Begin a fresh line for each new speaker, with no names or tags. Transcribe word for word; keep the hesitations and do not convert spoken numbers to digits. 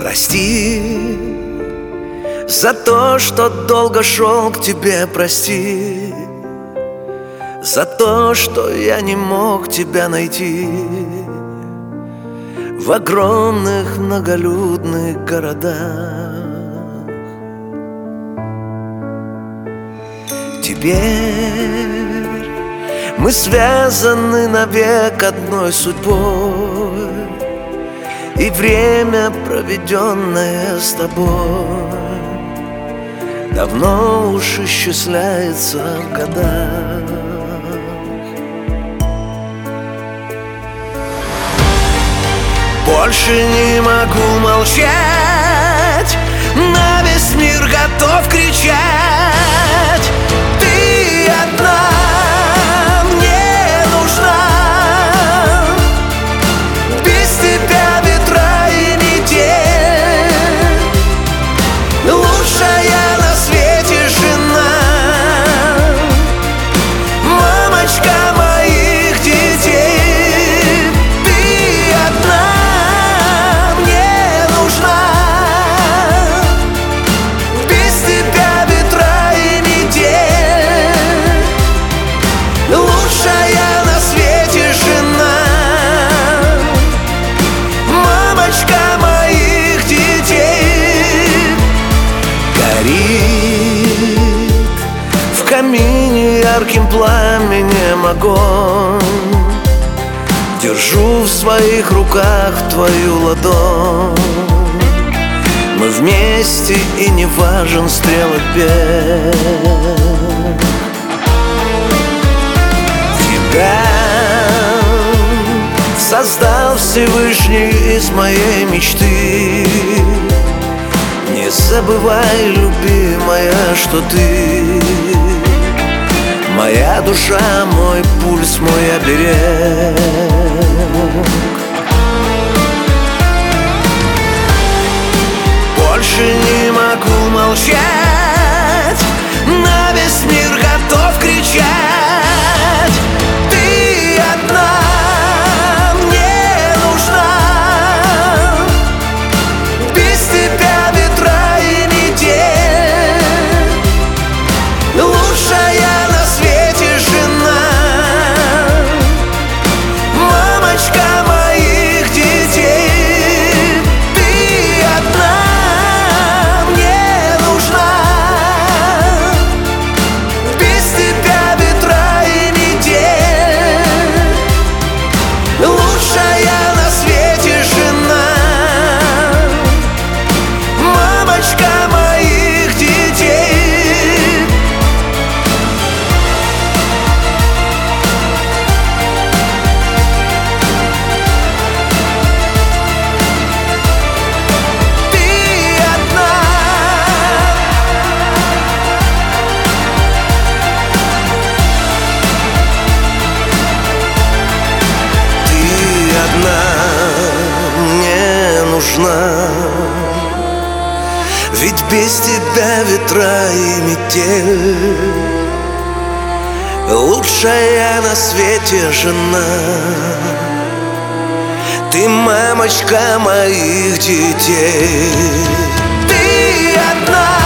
Прости за то, что долго шел к тебе, прости за то, что я не мог тебя найти в огромных многолюдных городах. Теперь мы связаны навек одной судьбой, и время, проведенное с тобой, давно уж исчисляется в годах. Больше не могу молчать, на весь мир готов кричать. Ты одна мне нужна, без тебя ветра и метель, лучшая на свете жена, мамочка моих детей. Ты одна в камине ярким пламенем огонь, держу в своих руках твою ладонь. Мы вместе, и не важен стрелок бег. Тебя создал Всевышний из моей мечты. Не забывай, любимая, что ты моя душа, мой пульс, мой оберег. Больше не могу молчать, на весь мир готов кричать. Ты одна мне нужна, без тебя ветра и метель, лучшая на свете жена, мамочка моих детей. Ты одна мне нужна, без тебя ветра и метель, лучшая на свете жена, мамочка моих детей. Ты одна, ты одна мне нужна, ведь без тебя ветра и метель, лучшая на свете жена, ты мамочка моих детей. Ты одна